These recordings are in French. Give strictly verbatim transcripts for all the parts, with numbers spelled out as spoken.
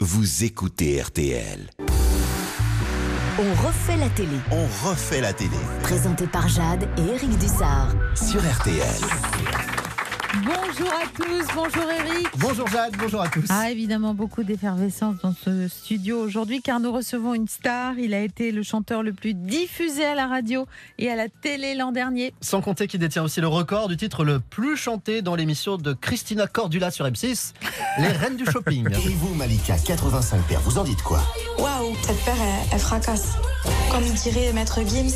vous écoutez R T L. On refait la télé. On refait la télé. Présenté par Jade et Eric Dussard. Sur R T L. Bonjour à tous, bonjour Eric. Bonjour Jade, bonjour à tous. Ah, évidemment, beaucoup d'effervescence dans ce studio aujourd'hui car nous recevons une star. Il a été le chanteur le plus diffusé à la radio et à la télé l'an dernier. Sans compter qu'il détient aussi le record du titre le plus chanté dans l'émission de Christina Cordula sur M six, Les Reines du Shopping. Et vous, Malika, quatre-vingt-cinq paires, vous en dites quoi? Waouh, cette paire, elle, elle fracasse. Comme dirait Maître Gims,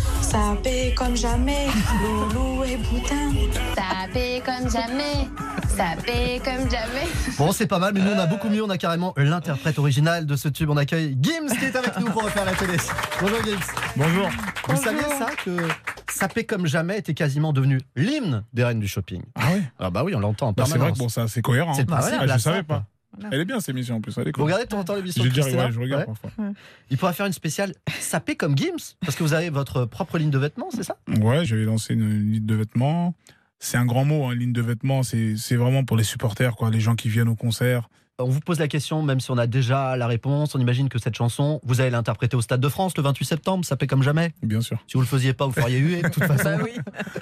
ça paie comme jamais. Loulou et Boutin. Ça paie comme jamais, ça paie comme jamais. Bon, c'est pas mal, mais nous on a beaucoup mieux. On a carrément l'interprète original de ce tube. On accueille Gims qui est avec nous pour refaire la télé. Bonjour Gims. Bonjour. Vous Bonjour. saviez ça que Ça paie comme jamais était quasiment devenu l'hymne des Reines du Shopping? Ah oui. Ah bah oui, on l'entend en Bah, c'est vrai permanence. que bon, ça, c'est cohérent. C'est le hein. principe, Ah, la je savais sape. pas. Elle est bien cette émission en plus. Elle est Vous cool. regardez de temps en temps l'émission Je de dirais, Christina? ouais, je regarde Ouais. parfois. Il pourra faire une spéciale sapée comme Gims, parce que vous avez votre propre ligne de vêtements, c'est ça? Ouais, j'avais lancé une, une ligne de vêtements. C'est un grand mot, hein, ligne de vêtements. C'est, c'est vraiment pour les supporters, quoi, les gens qui viennent au concert. On vous pose la question, même si on a déjà la réponse. On imagine que cette chanson, vous allez l'interpréter au Stade de France le vingt-huit septembre, sapée comme jamais. Bien sûr. Si vous le faisiez pas, vous feriez huer de toute façon. Bah oui.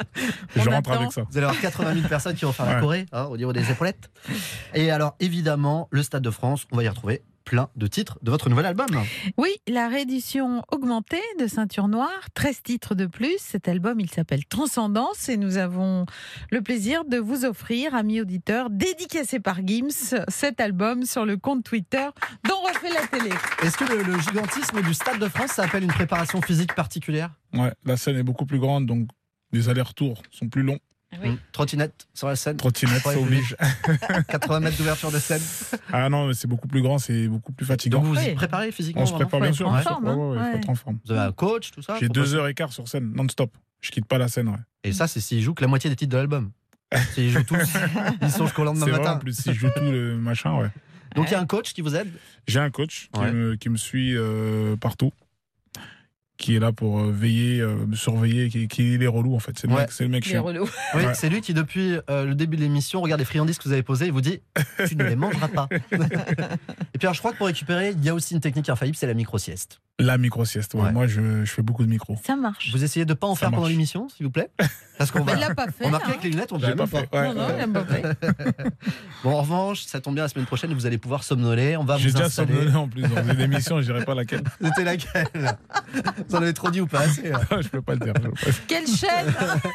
Je On rentre attend. avec ça. Vous allez avoir quatre-vingt mille personnes qui vont faire la Ouais. choré hein, au niveau des épaulettes. Et alors, évidemment, le Stade de France, on va y retrouver plein de titres de votre nouvel album. Oui, la réédition augmentée de Ceinture Noire, treize titres de plus. Cet album, il s'appelle Transcendance et nous avons le plaisir de vous offrir, amis auditeurs, dédicacé par Gims, cet album sur le compte Twitter dont refait la télé. Est-ce que le, le gigantisme du Stade de France, ça appelle une préparation physique particulière? Ouais, la scène est beaucoup plus grande, donc les allers-retours sont plus longs. Oui. Mmh. Trottinette sur la scène, Trottinette, Ouais, ça oblige. quatre-vingts mètres d'ouverture de scène. Ah non, mais c'est beaucoup plus grand, c'est beaucoup plus fatigant. Donc vous vous y Oui. préparez physiquement? On se vraiment prépare Faut bien être sûr. en bien forme, sûr. hein. Ouais, ouais, Ouais. faut être en forme. Vous avez un coach, tout ça? J'ai pour deux passer- heures et quart sur scène, non-stop. Je quitte pas la scène, ouais. Et ça, c'est s'ils jouent que la moitié des titres de l'album. S'ils jouent tous, ils sont jusqu'au lendemain C'est vrai, matin. en plus, si je joue tout le machin, ouais. Donc il y a un coach qui vous aide? J'ai un coach qui, Ouais. me, qui me suit euh, partout, qui est là pour euh, veiller, euh, me surveiller, qui, qui il est relou en fait. C'est le Ouais. mec, c'est le mec Les chiant. relous. Oui, Ouais. c'est lui qui, depuis euh, le début de l'émission, regarde les friandises que vous avez posées et vous dit « Tu ne les mangeras pas ». Et puis alors, je crois que pour récupérer, il y a aussi une technique infaillible, c'est la micro-sieste. La micro-sieste, ouais. Ouais. Moi je, je fais beaucoup de micro. Ça marche. Vous essayez de ne pas en Ça faire pendant marche. l'émission, s'il vous plaît? Parce qu'on Mais va il l'a pas fait. remarquer hein. avec les lunettes, on ne J'ai peut pas même fait. pas. Ouais, Non, non, ouais. il l'a pas fait. Bon, en revanche, ça tombe bien, la semaine prochaine, vous allez pouvoir somnoler, on va J'ai vous déjà installer. somnolé en plus dans une émission, je dirais pas laquelle. C'était laquelle? Vous en avez trop dit ou pas assez? là je peux pas le dire. je peux pas le dire. Quelle chaîne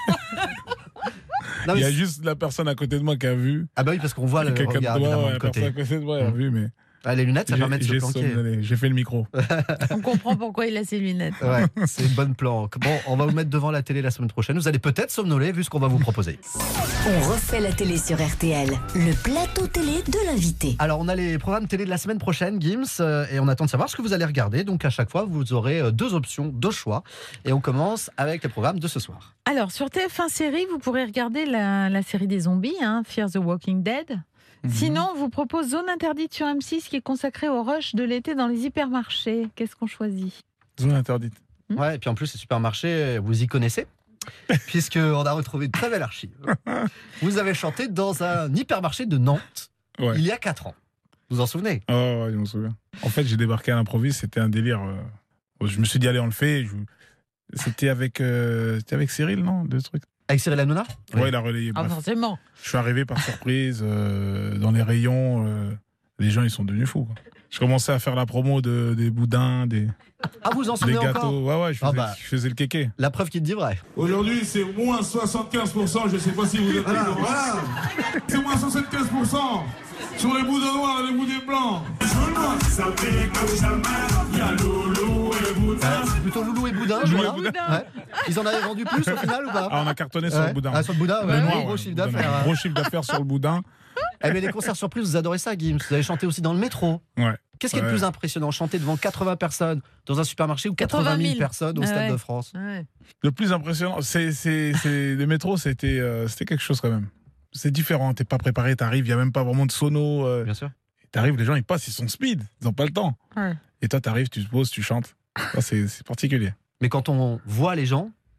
Non, Il y mais a c'est- juste la personne à côté de moi qui a vu. Ah bah oui, parce qu'on voit le Quelqu'un de regard moi, évidemment, ouais, de la personne côté. à côté de moi a vu, mais Ah, les lunettes, ça j'ai, permet de se j'ai planquer. somnolé. J'ai fait le micro. On comprend pourquoi il a ses lunettes. Ouais, c'est une bonne planque. Bon, on va vous mettre devant la télé la semaine prochaine. Vous allez peut-être somnoler vu ce qu'on va vous proposer. On refait la télé sur R T L. Le plateau télé de l'invité. Alors, on a les programmes télé de la semaine prochaine, Gims, euh, et on attend de savoir ce que vous allez regarder. Donc, à chaque fois, vous aurez euh, deux options, deux choix. Et on commence avec le programme de ce soir. Alors, sur T F un Série, vous pourrez regarder la, la série des zombies, hein, Fear the Walking Dead. Sinon, on vous propose Zone Interdite sur M six qui est consacrée au rush de l'été dans les hypermarchés. Qu'est-ce qu'on choisit? Zone interdite. Hmm. Ouais, et puis en plus, les supermarchés, vous y connaissez, puisqu'on a retrouvé une très belle archive. Vous avez chanté dans un hypermarché de Nantes Ouais. il y a quatre ans. Vous vous en souvenez? Oh, ouais, je m'en souviens. En fait, j'ai débarqué à l'improviste, c'était un délire. euh, Je me suis dit, allez, on le fait. Je- C'était avec, euh, c'était avec Cyril, non? Le truc. Avec Cyril Hanouna? Ouais, il a relayé. Ah, bref. forcément. Je suis arrivé par surprise euh, dans les rayons. euh, les gens, ils sont devenus fous, quoi. Je commençais à faire la promo de, des boudins, des, Ah, vous en des souvenez encore? gâteaux. Ouais, ouais, je faisais, Ah bah. je faisais le kéké. La preuve qui te dit vrai. Aujourd'hui, c'est moins soixante-quinze pour cent, je ne sais pas si vous êtes d'accord. Voilà, c'est moins soixante-quinze pour cent sur les boudins noirs et les boudins blancs. Ça fait comme jamais, il y a Loulou et Boudin. Euh, c'est plutôt Loulou et Boudin, je Loulou vois. et Boudin. Ouais. Ils en avaient vendu plus au final ou pas? Ah, on a cartonné sur Ouais. le boudin. Ah, sur le boudin, Le ouais, noir, gros ouais, chiffre le boudin d'affaires. noir. hein. Gros chiffre d'affaires sur le boudin. Eh mais les concerts surprises, vous adorez ça, Gims. Vous avez chanté aussi dans le métro. Ouais. Qu'est-ce qui est le Ouais. plus impressionnant? Chanter devant quatre-vingts personnes dans un supermarché ou quatre-vingt mille personnes au Ah Stade ouais. de France? Ouais. Le plus impressionnant, c'est, c'est, c'est le métro, c'était, euh, c'était quelque chose quand même. C'est différent, t'es pas préparé, t'arrives, il y a même pas vraiment de sono. euh, Bien sûr. t'arrives, les gens ils passent, ils sont speed, ils ont pas le temps. Ouais. Et toi t'arrives, tu te poses, tu chantes. Ça, c'est, c'est particulier. Mais quand on voit les gens,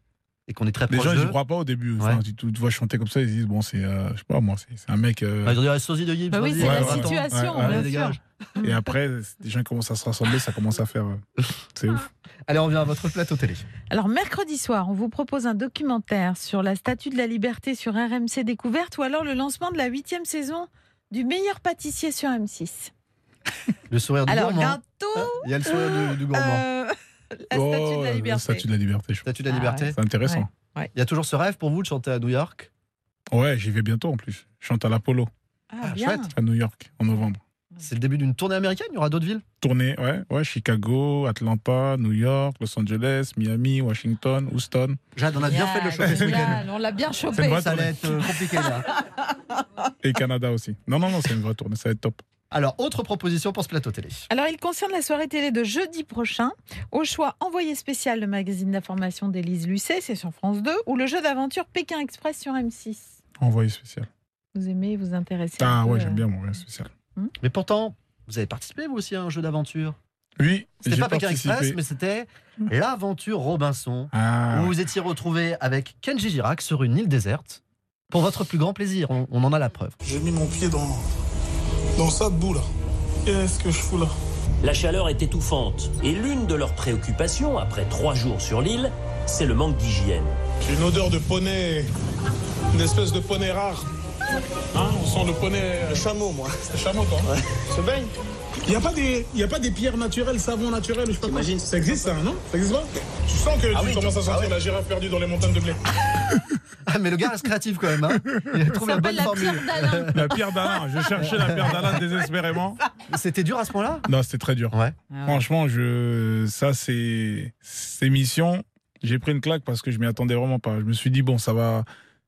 et qu'on est très Les proche gens, ils d'eux. y croient pas au début. Enfin, Ouais. tu, tu te vois chanter comme ça, ils se disent, bon, c'est, euh, je sais pas, moi, c'est, c'est un mec. euh, Ah, ils ont dit, ah, sosie de Gims. Bah oui, vas-y, c'est Ouais, la ouais, situation, ouais, ouais, bien ouais, sûr. dégage. Et après, des gens commencent à se rassembler, ça commence à faire. euh, c'est ouf. Allez, on revient à votre plateau télé. Alors, mercredi soir, on vous propose un documentaire sur la Statue de la Liberté sur R M C Découverte ou alors le lancement de la huitième saison du meilleur pâtissier sur M six. Le sourire du Alors, gourmand. gâteau, Il y a le sourire du, du gourmand. euh, la Statue Oh, de la la Liberté. Statue de la Liberté, je crois. Statue de la Ah, Liberté. ouais. C'est intéressant. Il y a toujours ce rêve pour vous de chanter à New York? Ouais, j'y vais bientôt en plus. Je chante à l'Apollo, Ah, Ah, bien. chouette. à New York, en novembre. C'est le début d'une tournée américaine, il y aura d'autres villes? Tournée, ouais, ouais, Chicago, Atlanta, New York, Los Angeles, Miami, Washington, Houston. Jade, on a bien fait de le choper ce week-end. Génial, on l'a bien C'est une chopé. vraie Ça allait être euh, compliqué là. Et Canada aussi. Non, non, non, c'est une vraie tournée, ça va être top. Alors, autre proposition pour ce plateau télé. Alors, il concerne la soirée télé de jeudi prochain. Au choix, envoyé spécial, le magazine d'information d'Élise Lucet, c'est sur France deux, ou le jeu d'aventure Pékin Express sur M six. Envoyé spécial. Vous aimez vous intéresser Ah un peu, ouais, euh, j'aime bien mon envoyé spécial. Mais pourtant, vous avez participé vous aussi à un jeu d'aventure. Oui, C'était j'ai pas Pékin participé. Express, mais c'était l'aventure Robinson, Ah, où ouais. vous étiez retrouvé avec Kenji Girac sur une île déserte. Pour votre plus grand plaisir, on, on en a la preuve. J'ai mis mon pied dans, dans ça boue là. Qu'est-ce que je fous là? La chaleur est étouffante et l'une de leurs préoccupations, après trois jours sur l'île, c'est le manque d'hygiène. J'ai une odeur de poney, une espèce de poney rare. Hein, on sent le poney. Chameau, moi. C'est chameau, toi. Ouais. Se baigne. Il n'y a, pas des- y a pas des pierres naturelles, savons naturels, je sais pas quoi. Ça existe, ça, non? Ça existe pas? Tu sens que Ah tu oui, commences à sentir ah ouais. la girafe perdue dans les montagnes de blé. Ah, mais le gars reste créatif quand même. Hein. Il a Ça trouvé la bonne s'appelle la formule. pierre d'Alain. La pierre d'Alain, je cherchais la pierre d'Alain désespérément. C'était dur à ce point-là? Non, c'était très dur. Ouais. Franchement, je... ça, c'est. Cette émission, j'ai pris une claque parce que je m'y attendais vraiment pas. Je me suis dit, bon, ça va.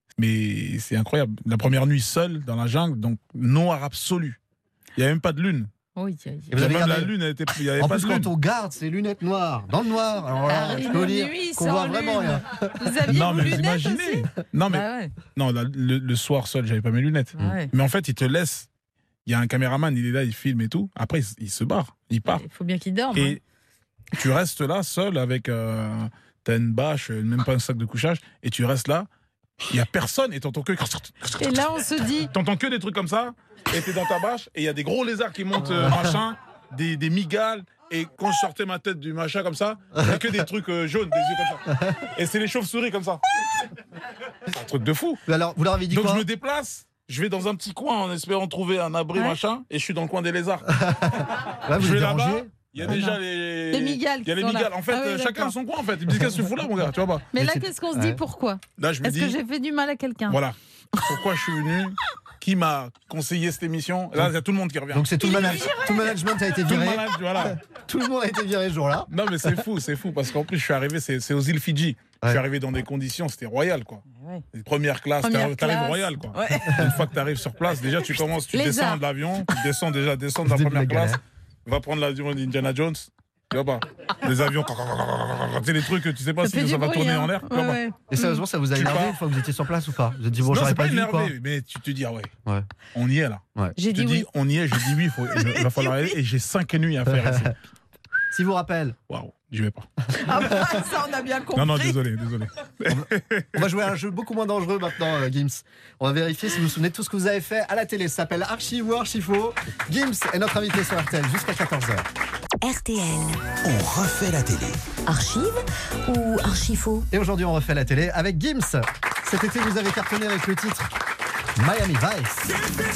Mais c'est incroyable. La première nuit seule dans la jungle, donc noir absolu. Il n'y avait même pas de lune. Oui, il y a- Et vous avez même la gardé- lune, elle était... il n'y avait En pas plus, de lune. quand on garde ses lunettes noires dans le noir, alors là, Ah, je oui, peux vous de dire nuit, qu'on sans voit vraiment lune. rien. Vous aviez Non, vos mais vous lunettes imaginez. aussi Non, mais Bah ouais. non, la- le, le soir seul, j'avais pas mes lunettes. Ah ouais. Mais en fait, il te laisse. Il y a un caméraman, il est là, il filme et tout. Après, il, s- il se barre, il part. Il faut bien qu'il dorme. hein. Et tu restes là seul avec. Euh, T'as une bâche, même pas un sac de couchage, et tu restes là. Il y a personne et t'entends que. Et là, on se dit, T'entends que des trucs comme ça, et t'es dans ta bâche, et il y a des gros lézards qui montent, euh, machin, des, des migales, et quand je sortais ma tête du machin comme ça, il y a que des trucs euh, jaunes, des yeux comme ça. Et c'est les chauves-souris comme ça. C'est un truc de fou. Mais alors, vous leur avez dit Donc quoi? je me déplace, je vais dans un petit coin en espérant trouver un abri, Ouais. machin, et je suis dans le coin des lézards. Ouais, vous je les vais là-bas, dérangez. il y a Ah déjà non. les... Les migales Il y a qui les sont là. migales. En fait, Ah oui, euh, chacun d'accord. son coin, en fait. Ils me disent qu'est-ce que tu fous là, mon gars, tu vois pas. mais Mais là, c'est- qu'est-ce qu'on se ouais. dit pourquoi Là, je me Est-ce dis, que j'ai fait du mal à quelqu'un voilà, pourquoi je suis venu, qui m'a conseillé cette émission. Là, il y a tout le monde qui revient. Donc c'est tout le, manage- tout le management a été tout le viré. manage, voilà. Tout le monde a été viré ce jour-là. Non, mais c'est fou, c'est fou, parce qu'en plus, je suis arrivé, c'est c'est aux îles Fidji. Je Ouais. suis arrivé dans des conditions, c'était royal, quoi. Ouais. Les premières classes, Première t'arrives t'arrives classe. royal, quoi. Ouais. Une fois que t'arrives sur place, déjà, tu commences, tu Les descends arts. de l'avion, tu descends déjà, descends de la Le début de première la classe, galère. va prendre l'avion d'Indiana Jones. Tu vois pas, les avions, c'est les trucs, tu sais pas Ça fait si du ça va bruit, tourner hein. en l'air. tu Ouais, vois pas. ouais. Et sérieusement, ça vous a Tu énervé pars. une fois que vous étiez sur place ou pas? Vous avez dit, bon, Non, j'aurais c'est pas pas dû, quoi. énervé, mais tu te dis, ah ouais, Ouais. on y est là. J'ai Tu te dit dis, oui. on y est, j'ai dit oui, faut- il va falloir y aller, et j'ai cinq nuits à faire ici. Si vous rappelle, Waouh, j'y vais pas. Ah bah, ça, on a bien compris. Non, non, désolé, désolé. on va jouer à un jeu beaucoup moins dangereux maintenant, euh, Gims. On va vérifier si vous vous souvenez de tout ce que vous avez fait à la télé. Ça s'appelle Archive ou Archifaux. Gims est notre invité sur R T L jusqu'à quatorze heures. R T L. On refait la télé. Archive ou archifaux? Et aujourd'hui, on refait la télé avec Gims. Cet été, vous avez cartonné avec le titre Miami Vice.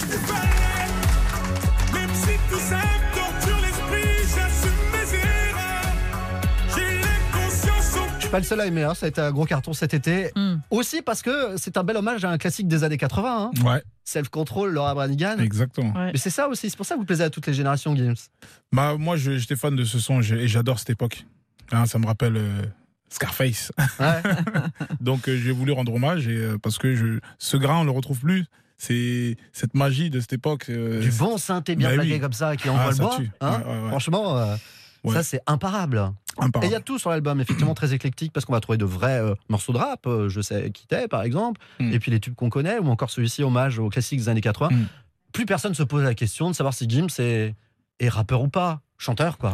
Même si tout ça torture l'esprit, j'assume mes erreurs. J'ai l'inconscience au Je suis pas le seul à aimer, hein. Ça a été un gros carton cet été. Hmm. Aussi parce que c'est un bel hommage à un classique des années quatre-vingts. Hein. Ouais, Self-Control, Laura Branigan. exactement. Ouais. Mais c'est ça aussi, c'est pour ça que vous plaisez à toutes les générations, Gims. Bah, moi, je- j'étais fan de ce son j'ai- et j'adore cette époque. Hein, ça me rappelle euh, Scarface. Ouais. Donc, euh, j'ai voulu rendre hommage et, euh, parce que je, ce grain, on le retrouve plus. C'est cette magie de cette époque. euh, Du bon synthé bien Bah plaqué oui. comme ça qui envoie Ah, le ça bois. tue. Hein. Ouais, ouais, ouais. Franchement, euh, Ouais. ça c'est imparable. imparable. Et il y a tout sur l'album, effectivement très éclectique, parce qu'on va trouver de vrais euh, morceaux de rap. euh, je sais qui t'es, par exemple. Mm. Et puis les tubes qu'on connaît, ou encore celui-ci, hommage aux classiques des années quatre-vingts. Mm. Plus personne se pose la question de savoir si Gims est, est rappeur ou pas, chanteur quoi.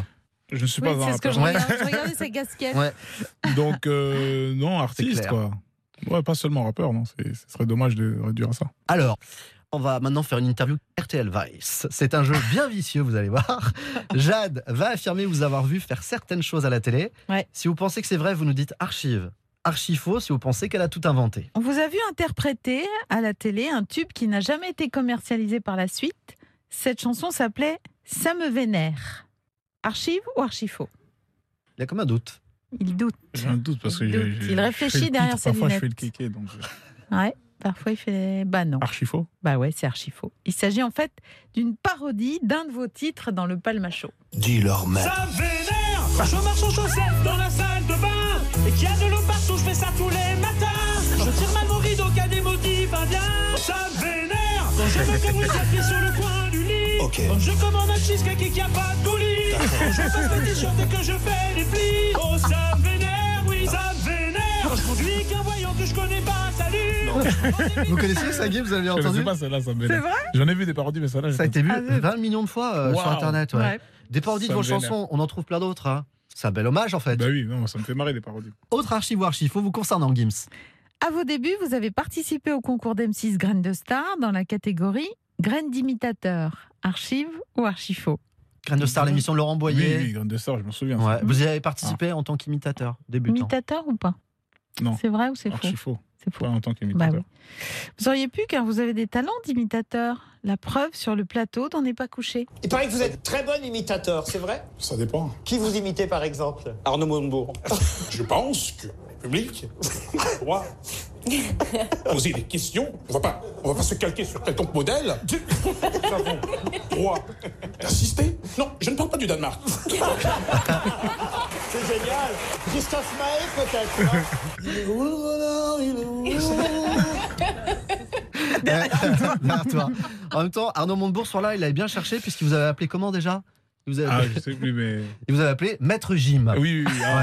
Je ne suis Oui, pas un c'est ce que rappeur. je regarde. Je regardais sa casquette. Ouais. Donc, euh, non, artiste, clair. quoi. Ouais, pas seulement rappeur, non. C'est- Ce serait dommage de réduire à ça. Alors, on va maintenant faire une interview R T L Vice. C'est un jeu bien vicieux, vous allez voir. Jade va affirmer vous avoir vu faire certaines choses à la télé. Ouais. Si vous pensez que c'est vrai, vous nous dites archive. Archi faux si vous pensez qu'elle a tout inventé. On vous a vu interpréter à la télé un tube qui n'a jamais été commercialisé par la suite. Cette chanson s'appelait « Ça me vénère ». Archive ou archi-faux? Il y a comme un doute. Il doute. J'ai un doute parce que Il j'ai- doute. j'ai- Il je réfléchit fais le derrière titre, ses parfois, lunettes. je fais le kéké, donc euh, Ouais, parfois il fait... Bah non. archi faux. Bah ouais, c'est archi-faux. Il s'agit en fait d'une parodie d'un de vos titres dans le Palma Show. Dis-leur même. Ça vénère quand je marche en chaussettes dans la salle de bain et qu'il y a de l'eau partout, je fais ça tous les matins. Je tire mal mon rideau qu'il y a des motifs indiens. Ça vénère quand je veux que vous tapez sur le coin du lit. Ok. Quand je commande un cheesecake et qu'il n'y a pas de coulis. Quand je passe le t-shirt et que je fais les plis. Oh ça vénère, oui ça vénère. Quand je conduis qu'un voyant que je connais pas, salut. Vous connaissez ça, Guy? Vous avez Je ne entendu? sais pas, celle-là, ça me C'est vénère. vrai? J'en ai vu des parodies, mais celle-là, Ça a j'ai été vu Ah, c'est- vingt millions de fois euh, sur Waouh. Internet. Ouais. Ouais. Des parodies de Ça vos me vénère. chansons, on en trouve plein d'autres. Hein. C'est un bel hommage en fait. Bah oui, non, ça me fait marrer des parodies. Autre archive ou archi-faux vous concernant, Gims. À vos débuts, vous avez participé au concours d'M six Graines de Star dans la catégorie Graines d'imitateur. Archive ou archi-faux? Graine de Star, l'émission de Laurent Oui, Boyer. oui, Grande de Star, je m'en souviens. Ouais. Vous y avez participé en tant qu'imitateur, débutant. Imitateur ou pas? Non. C'est vrai ou c'est faux? Archi faux. C'est faux. Pas en tant Bah qu'imitateur. oui. Vous auriez pu, car vous avez des talents d'imitateur. La preuve sur le plateau d'On n'est pas couché. Il paraît que vous êtes très bon imitateur, c'est vrai? Ça dépend. Qui vous imitez par exemple? Arnaud Montebourg. Je pense que le public doit poser des questions. On va pas, on va pas se calquer sur quelconque modèle. Nous avons droit d'assister. Non, je ne parle pas du Danemark. C'est génial. Christophe Maé peut-être, non? Il est où le renard? Il est où le renard? Derrière toi. En même temps, Arnaud Montebourg, sur là, il avait bien cherché, puisqu'il vous avait appelé comment déjà? Il vous avait Ah, appelé, je sais plus, mais. il vous avait appelé Maître Jim. Ah, oui, oui, oui. Ah, Ouais.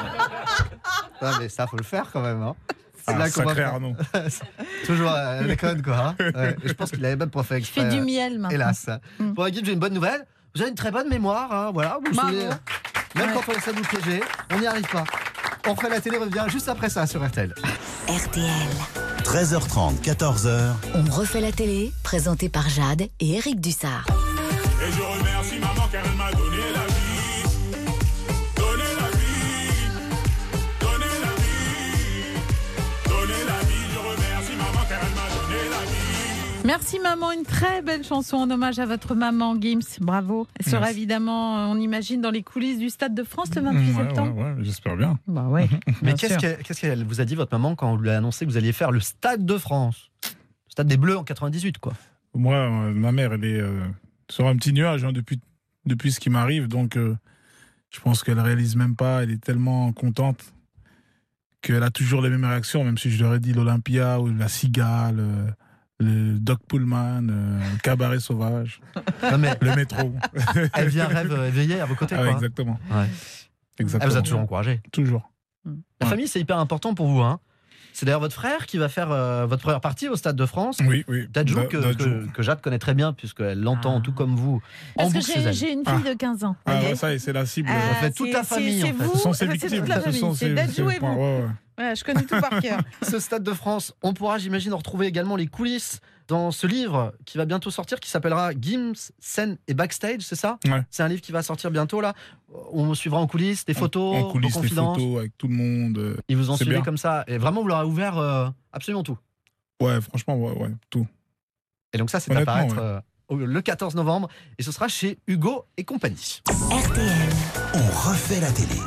ah, Ah, mais ça, faut le faire quand même. Hein. C'est ah, là qu'on va sacré faire. Arnaud. Toujours à la conne, quoi. Hein. Ouais. Je pense qu'il avait même pas fait Je exprès. fais du miel maintenant. Hélas. Mm. Bon, Guy, j'ai une bonne nouvelle. Vous avez une très bonne mémoire. Hein. Voilà, vous vous Bravo. souvenez. Même Ouais. quand on essaie de vous piéger, on n'y arrive pas. On fait la télé revient juste après ça sur R T L. R T L. treize heures trente, quatorze heures. On refait la télé, présenté par Jade et Éric Dussard. Et je remercie maman car elle m'a donné la vie. Donné la vie. Donné la vie. Donné la vie. Je remercie maman car elle m'a donné la vie. Merci maman, une très belle chanson en hommage à votre maman Gims. Bravo. Elle sera Merci. évidemment, on imagine, dans les coulisses du Stade de France le vingt-huit Ouais, septembre. ouais, ouais, j'espère bien. Bah ouais. Mais bien qu'est-ce sûr. qu'elle qu'est-ce qu'elle vous a dit, votre maman, quand vous lui avez annoncé que vous alliez faire le Stade de France? Le Stade des Bleus en quatre-vingt-dix-huit, quoi. Moi, euh, ma mère, elle est euh, sur un petit nuage hein, depuis, depuis ce qui m'arrive. Donc, euh, je pense qu'elle réalise même pas. Elle est tellement contente qu'elle a toujours les mêmes réactions, même si je leur ai dit l'Olympia ou la Cigale, euh, le Doc Pullman, euh, le Cabaret Sauvage, Non, mais le métro. elle vient rêve éveillée à vos côtés, Ah, quoi. exactement. Ouais. exactement. Elle vous a toujours encouragé. Toujours. La Ouais. famille, c'est hyper important pour vous. Hein. C'est d'ailleurs votre frère qui va faire euh, votre première partie au Stade de France. Oui, oui. Dadju, Da- que, Dadju. que, que Jade connaît très bien, puisqu'elle l'entend Ah. tout comme vous. En Parce que boucle chez j'ai elle. j'ai une fille de quinze ans. Ah, voyez. ouais, ça y est, c'est la cible. Ah, fait toute c'est- la c'est- famille, c'est en fait. vous, Ce sont ses c'est victimes. toute la Ce famille. sont C'est ses- Dadju ses et points, vous. ouais, ouais. Ouais, je connais tout par cœur. Ce Stade de France, on pourra, j'imagine, en retrouver également les coulisses dans ce livre qui va bientôt sortir, qui s'appellera Gims, scène et backstage, c'est ça? Ouais. C'est un livre qui va sortir bientôt, là. On suivra en coulisses des photos, En coulisses, vos les confidences. photos avec tout le monde. euh. Ils vous ont C'est suivi bien. comme ça. Et vraiment, vous leur avez ouvert euh, absolument tout. Ouais, franchement, ouais, ouais, tout. Et donc ça, c'est à Honnêtement, paraître ouais. euh, au- le quatorze novembre. Et ce sera chez Hugo et compagnie. R T L. On refait la télé.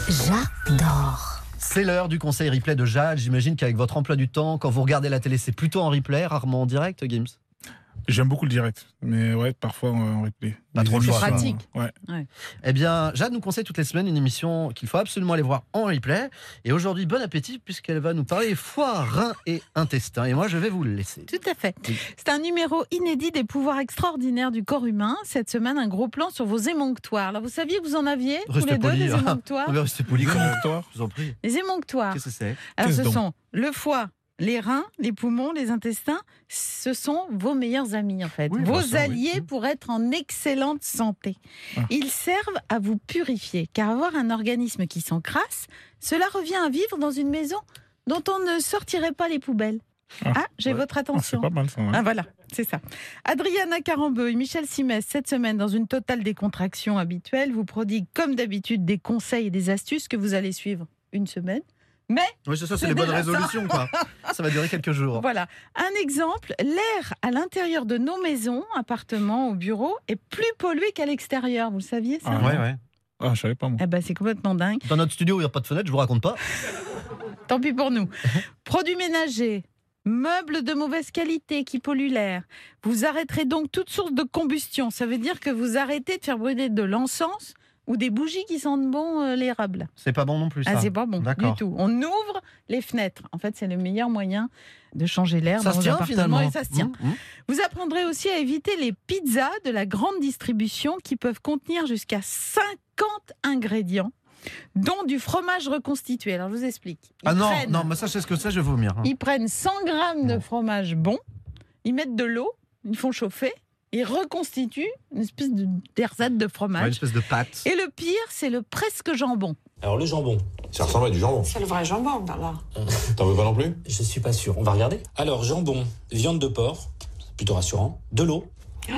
J'adore. C'est l'heure du conseil replay de Jade. J'imagine qu'avec votre emploi du temps, quand vous regardez la télé, c'est plutôt en replay, rarement en direct, Gims. J'aime beaucoup le direct, mais ouais, parfois en replay. Pas Les trop le choix, émissions, quoi. Ouais. Eh bien, Jade nous conseille toutes les semaines une émission qu'il faut absolument aller voir en replay. Et aujourd'hui, bon appétit, puisqu'elle va nous parler foie, rein et intestin. Et moi, je vais vous le laisser. Tout à fait. Oui. C'est un numéro inédit des pouvoirs extraordinaires du corps humain. Cette semaine, un gros plan sur vos émonctoires. Alors, vous saviez que vous en aviez tous Restez les deux poli, des hein. émonctoires On va rester poli comme Émonctoire. je vous en prie. Les émonctoires. Qu'est-ce que c'est? Alors, Qu'est-ce ce donc sont le foie, les reins, les poumons, les intestins, ce sont vos meilleurs amis en fait, Oui, vos bien sûr, alliés oui. pour être en excellente santé. Ils servent à vous purifier, car avoir un organisme qui s'encrasse, cela revient à vivre dans une maison dont on ne sortirait pas les poubelles. Ah, Ah, j'ai ouais. votre Ah, attention. c'est pas mal ça. ouais. Ah voilà, c'est ça. Adriana Carambeu et Michel Simès, cette semaine, dans une totale décontraction habituelle, vous prodiguent comme d'habitude des conseils et des astuces que vous allez suivre une semaine. Mais, Oui, c'est ça, c'est C'est les bonnes déjà ça. résolutions, quoi. Ça va durer quelques jours. voilà, un exemple, l'air à l'intérieur de nos maisons, appartements ou bureaux est plus pollué qu'à l'extérieur, vous le saviez ça? Ah, Ouais, ouais. Ah, je savais pas moi. Eh ben, c'est complètement dingue. Dans notre studio, il n'y a pas de fenêtre, je vous raconte pas. Tant pis pour nous. Produits ménagers, meubles de mauvaise qualité qui polluent l'air. Vous arrêterez donc toute source de combustion. Ça veut dire que vous arrêtez de faire brûler de l'encens ou des bougies qui sentent bon euh, l'érable. C'est pas bon non plus, ça. Ah, c'est pas bon du D'accord. tout. On ouvre les fenêtres. En fait, c'est le meilleur moyen de changer l'air Ça dans se vos tient, appartements finalement. et ça se tient. Mmh, mmh. Vous apprendrez aussi à éviter les pizzas de la grande distribution qui peuvent contenir jusqu'à cinquante ingrédients, dont du fromage reconstitué. Alors, je vous explique. Ils Ah non, prennent- non, mais ça, c'est ce que c'est, je vais vomir. hein. Ils prennent cent grammes de fromage bon, ils mettent de l'eau, ils font chauffer, ils reconstituent une espèce de d'ersatz de Ouais, une fromage. espèce de pâte. Et le pire, c'est le presque jambon. Alors le jambon, Ça ressemble à du jambon. C'est le vrai jambon, Bernard. T'en veux pas non plus? je suis pas sûr. On va regarder. Alors jambon, viande de porc, c'est plutôt rassurant. De l'eau,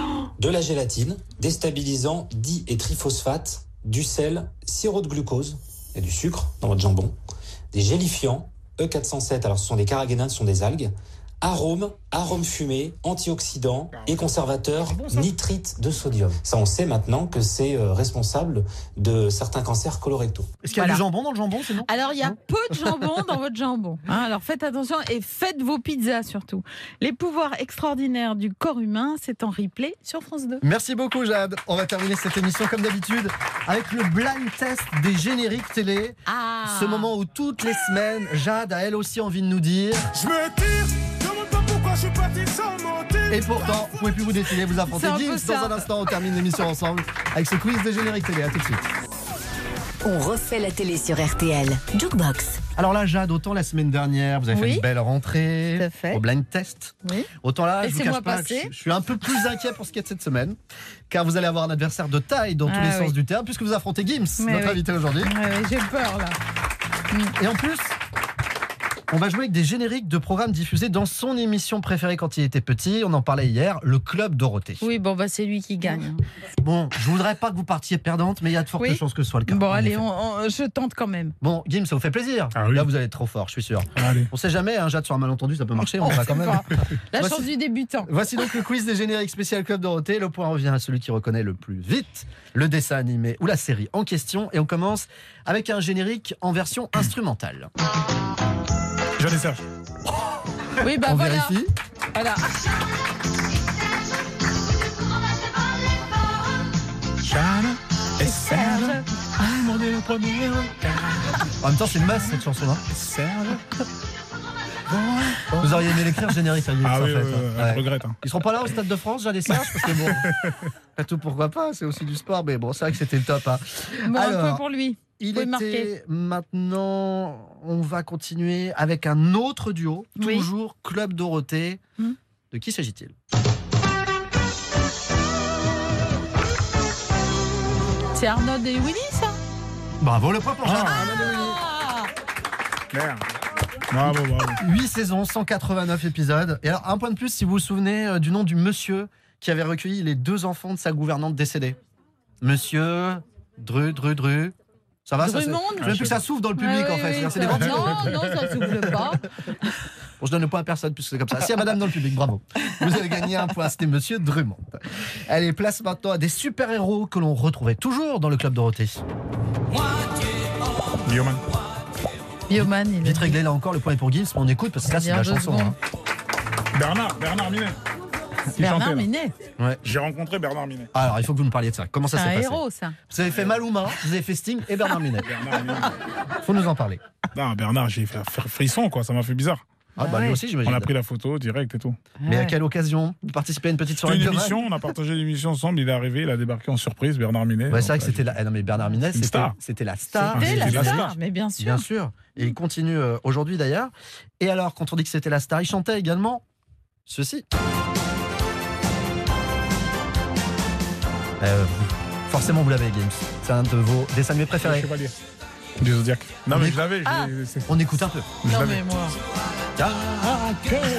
de la gélatine, des stabilisants di et triphosphate, du sel, sirop de glucose et du sucre dans votre jambon, des gélifiants, E quatre cent sept, alors ce sont des carragénates, ce sont des algues, arômes, arômes fumés, antioxydants et conservateurs, nitrite de sodium. Ça, on sait maintenant que c'est euh, responsable de certains cancers colorectaux. Est-ce qu'il y a Voilà. du jambon dans le jambon, sinon? Alors, il y a Non. peu de jambon dans votre jambon. hein. alors, faites attention et faites vos pizzas surtout. Les pouvoirs extraordinaires du corps humain, c'est en replay sur France deux. Merci beaucoup, Jade. On va terminer cette émission, comme d'habitude, avec le blind test des génériques télé. Ah. Ce moment où toutes les semaines, Jade a elle aussi envie de nous dire. Je me tire, demande pas pourquoi je suis parti sans motif. Et pourtant, vous pouvez plus vous défiler, vous affrontez C'est un peu Gims. ça. Dans un instant, on termine l'émission ensemble avec ce quiz des génériques télé. À tout de suite. On refait la télé sur R T L. Jukebox. Alors là, Jade, autant la semaine dernière, vous avez fait Oui. une belle rentrée Tout à fait. au blind test. Oui. Autant là, je vous Laissez-moi cache pas que passer. je, je suis un peu plus inquiet pour ce qui est de cette semaine, car vous allez avoir un adversaire de taille dans tous Ah les oui. sens du terme, puisque vous affrontez Gims, Mais notre oui. invité aujourd'hui. Ouais, ouais, j'ai peur là. Et en plus, on va jouer avec des génériques de programmes diffusés dans son émission préférée quand il était petit. On en parlait hier, le Club Dorothée. Oui, bon, bah, c'est lui qui gagne. Bon, je voudrais pas que vous partiez perdante, mais il y a de fortes Oui. chances que ce soit le cas. Bon, en allez, effet. on- on- je tente quand même. Bon, Gims, ça vous fait plaisir. Ah oui. Là, vous allez être trop fort, je suis sûr. Allez. On sait jamais, hein, Jade, sur un malentendu, ça peut marcher, on va quand même. Pas. La Voici- chance du débutant. Voici donc le quiz des génériques spécial Club Dorothée. Le point revient à celui qui reconnaît le plus vite le dessin animé ou la série en question. Et on commence avec un générique en version instrumentale. Jeanne et Serge. Oui, bah on voilà. vérifie. Voilà. Jeanne et Serge. Amour de premier regard. En même temps, c'est une masse cette chanson-là. Serge. Vous auriez aimé l'écrire générique à Gims, Ah en oui, fait. oui, oui, Ouais. je regrette. hein. Ils seront pas là au Stade de France, Jade et Serge, parce que bon, après tout, pourquoi pas, c'est aussi du sport, mais bon, c'est vrai que c'était le top. hein. Bon, un Alors, peu pour lui. Il Vous était pouvez marquer. maintenant, on va continuer avec un autre duo, Oui. toujours Club Dorothée. Hmm. De qui s'agit-il? C'est Arnaud et Willy, ça? Bravo, le point pour Jade. Ah. Merde. Bravo, bravo. huit saisons, cent quatre-vingt-neuf épisodes. Et alors, un point de plus si vous vous souvenez euh, du nom du monsieur qui avait recueilli les deux enfants de sa gouvernante décédée. Monsieur Dru, Dru, Dru. Ça va, ça, c'est- Drummond. je veux plus que ça souffle dans le public, Ah en oui, fait. oui, C'est-à-dire, c'est ça- des ventilos. Non, non, ça souffle pas. Bon, je donne le point à personne puisque c'est comme ça. Si, à madame dans le public, bravo. Vous avez gagné un point, c'était monsieur Drummond. Allez, place maintenant à des super-héros que l'on retrouvait toujours dans le Club Dorothée. Bioman. Bioman, il Vite est. réglé, là encore, le point est pour Gims, mais on écoute parce que là, c'est la Deux chanson. secondes. hein. Bernard. Bernard Minet. Qui Bernard chantait, là. Minet. Ouais. J'ai rencontré Bernard Minet. Alors, il faut que vous me parliez de ça. Comment ça C'est s'est un passé? héros, ça. Vous avez fait Maluma, vous avez fait Sting et Bernard Minet. Bernard Minet. Faut nous en parler. Non, Bernard, j'ai fait faire frisson, quoi. Ça m'a fait bizarre. Ah bah lui aussi j'imagine. On a pris la photo direct et tout. Mais à quelle occasion de participer à une petite soirée C'était de une Noël émission, on a partagé l'émission ensemble, il est arrivé, il a débarqué en surprise, Bernard Minet. Ouais, c'est vrai que c'était la... ah non, mais Bernard Minet, c'était, star. c'était la star. C'était la la star, star. mais bien sûr. Bien sûr. Et il continue euh, aujourd'hui d'ailleurs. Et alors, quand on dit que c'était la star, il chantait également ceci. Euh, forcément, vous l'avez, Games. C'est un de vos dessins animés préférés. Le Chevalier du Zodiac. Non, On mais écoute- je l'avais. je Ah. l'ai- c'est- On écoute un peu. je Non, l'avais. mais moi. Ah,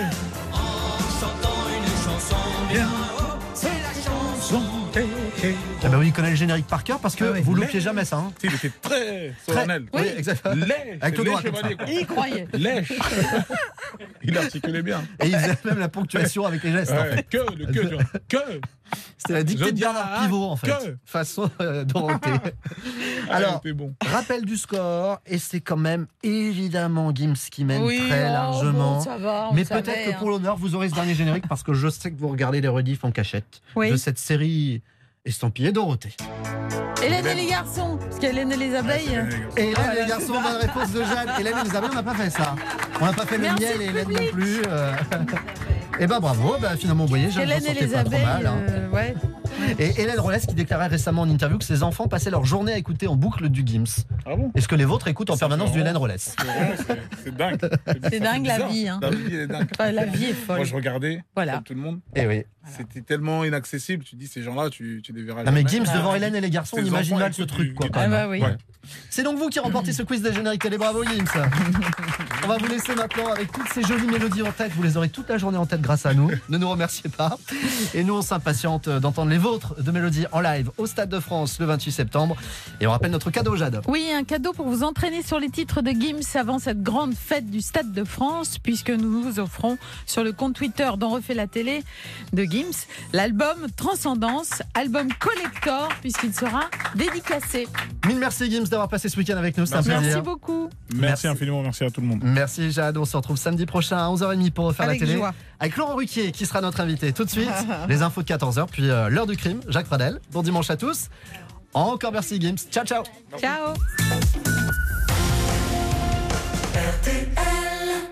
Eh ben oui, il connaît le générique par cœur parce que Ah ouais. vous loupiez jamais ça. Hein. Il était très solennel. Oui, Oui. exactement. Lèche, Avec le les doigt comme chevaliers, ça. quoi. Il y croyait. Lèche. Il articulait bien. Et il faisait même la ponctuation avec les gestes. En Ouais, fait. que, le que, tu vois. Que. C'était la dictée Je de dis Bernard ah, Pivot en fait. que. Façon euh, Dorothée. Ah, Alors, c'était bon. rappel du score, et c'est quand même évidemment Gims qui mène Oui, très oh, largement. bon, ça va, on Mais le savait, peut-être que hein. pour l'honneur, vous aurez ce dernier générique parce que je sais que vous regardez les rediffs en cachette Oui. de cette série estampillée Dorothée. Hélène et les garçons, parce qu'Hélène et les abeilles. Et Hélène Ah, et les là, garçons, c'est- bonne réponse de Jeanne. Hélène et les abeilles, on n'a pas fait ça. On n'a pas fait le Merci, miel et Hélène public. non plus. euh. Et ben bravo, ben, finalement vous voyez, Jeanne Hélène s'en et sortait les pas trop abeilles, mal. Hein. euh, ouais. Et Hélène Rollès qui déclarait récemment en interview que ses enfants passaient leur journée à écouter en boucle du Gims. Ah bon? Est-ce que les vôtres écoutent en Ça, permanence c'est du vraiment- Hélène Rollès? C'est vraiment- c'est- C'est dingue. C'est dingue la bizarre. vie. Hein. La vie, elle est dingue. Enfin, la vie est folle. Moi, je regardais, Voilà. comme tout le monde. Eh oui. C'était tellement inaccessible. Tu dis, ces gens-là, tu, tu les verras Non mais jamais. Gims Ah, devant ouais. Hélène et les garçons, on Tes imagine enfants mal ce écoutent truc du- quoi. du- quand Ah même. bah oui. Ouais. C'est donc vous qui remportez ce quiz des génériques télé. Bravo Gims. On va vous laisser maintenant avec toutes ces jolies mélodies en tête. Vous les aurez toute la journée en tête grâce à nous. Ne nous remerciez pas. Et nous on s'impatiente d'entendre les vôtres de mélodies en live au Stade de France le vingt-huit septembre. Et on rappelle notre cadeau, Jade. Oui, un cadeau pour vous entraîner sur les titres de Gims avant cette grande fête du Stade de France, puisque nous vous offrons sur le compte Twitter d'On refait la télé de Gims l'album Transcendance, album collector, puisqu'il sera dédicacé. Mille merci Gims d'avoir passé ce week-end avec nous. C'est un plaisir. Merci beaucoup. Merci, Merci. infiniment, merci à tout le monde. Merci Jade, on se retrouve samedi prochain à onze heures trente pour refaire Avec la télé. joie. Avec Laurent Ruquier qui sera notre invité tout de suite. Les infos de quatorze heures, puis euh, l'heure du crime, Jacques Pradel. Bon dimanche à tous. Encore merci Gims. Ciao ciao. Ciao. R T L